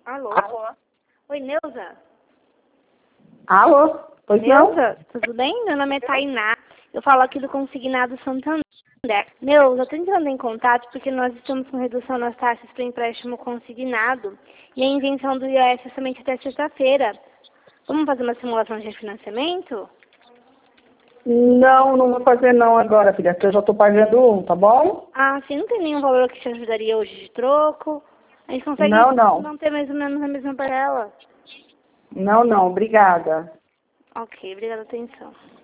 Alô? Alô? Oi, Neuza? Alô? Pois não? Neuza, tudo bem? Meu nome é Tainá. Eu falo aqui do Consignado Santander. Neuza, eu tô entrando em contato porque nós estamos com redução nas taxas para empréstimo consignado e a invenção do IOF é somente até sexta-feira. Vamos fazer uma simulação de refinanciamento? Não, não vou fazer não agora, filha, porque eu já tô pagando um, tá bom? Ah, sim, não tem nenhum valor que te ajudaria hoje de troco? A gente consegue Não. manter mais ou menos a mesma parcela? Não, obrigada. Ok, obrigada pela atenção.